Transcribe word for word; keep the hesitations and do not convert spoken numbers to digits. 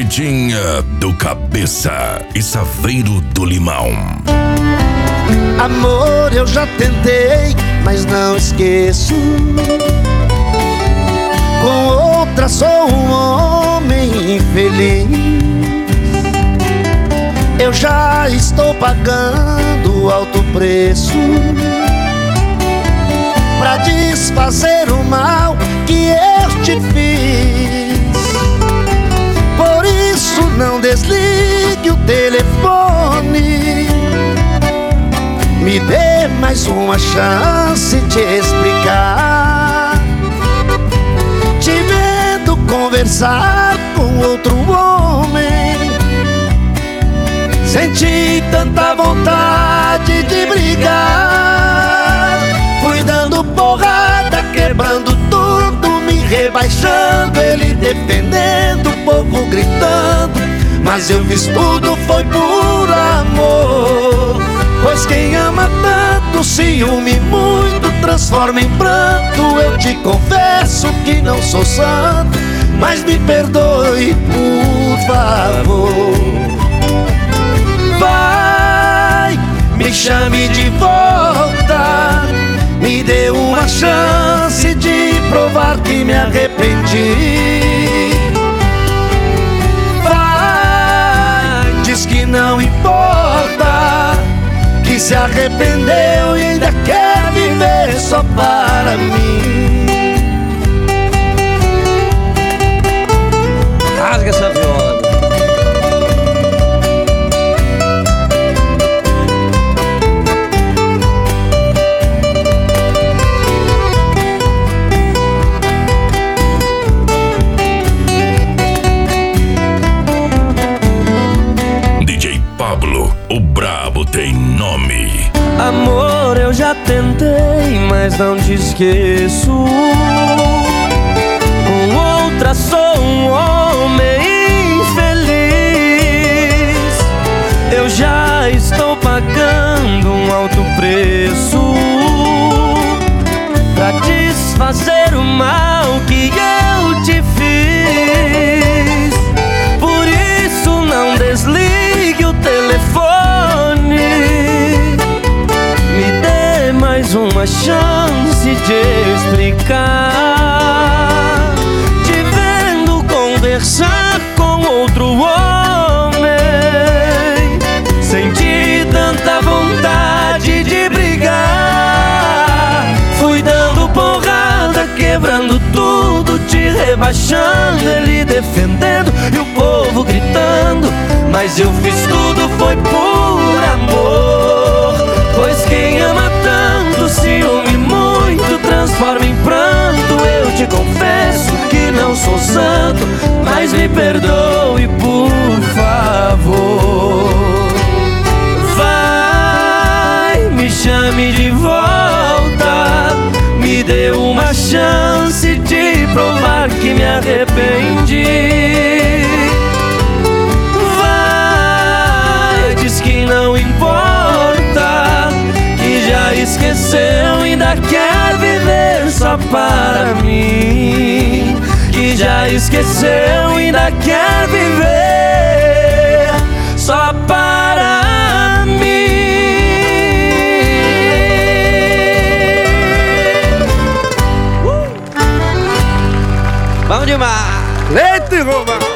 Cornidinha do Cabeça e Saveiro do Limão. Amor, eu já tentei, mas não esqueço. Com outra sou um homem infeliz. Eu já estou pagando alto preço pra desfazer o mal que eu te fiz. Por isso não desligue o telefone. Me dê mais uma chance de explicar. Te vendo conversar com outro homem, senti tanta vontade de brigar. Fui dando porrada, quebrando tudo, me rebaixando, ele defendendo, o povo gritando. Mas eu fiz tudo, foi por amor. Pois quem ama tanto, ciúme muito, transforma em pranto. Eu te confesso que não sou santo, mas me perdoe, por favor. Vai, me chame de volta, me dê uma chance de provar que me arrependi. Vai, diz que não importa, que se arrependeu e ainda quer viver só para mim. Rasga essa viola. D J Pablo, o brabo tem nome. Amor, eu já tentei, mas não te esqueço. Com outra sou um homem infeliz. Eu já estou pagando um alto preço pra desfazer o mal que eu te fiz. Por isso não desligue o telefone. Me dê mais uma chance de explicar. Te vendo conversar com outro homem, senti tanta vontade de brigar. Fui dando porrada, quebrando tudo, te rebaixando, ele defendendo e o povo gritando. Mas eu fiz tudo, foi por amor. Pois quem ama tanto, ciúme muito, transforma em pranto. Eu te confesso que não sou santo, mas me perdoe, por favor. Vai, me chame de volta, me dê uma chance de provar que me arrependi. Vai, diz que não importa, que já esqueceu, ainda quer viver só para mim. Que já esqueceu, ainda quer viver só para mim. uh! Vamos demais! Leite, Roma!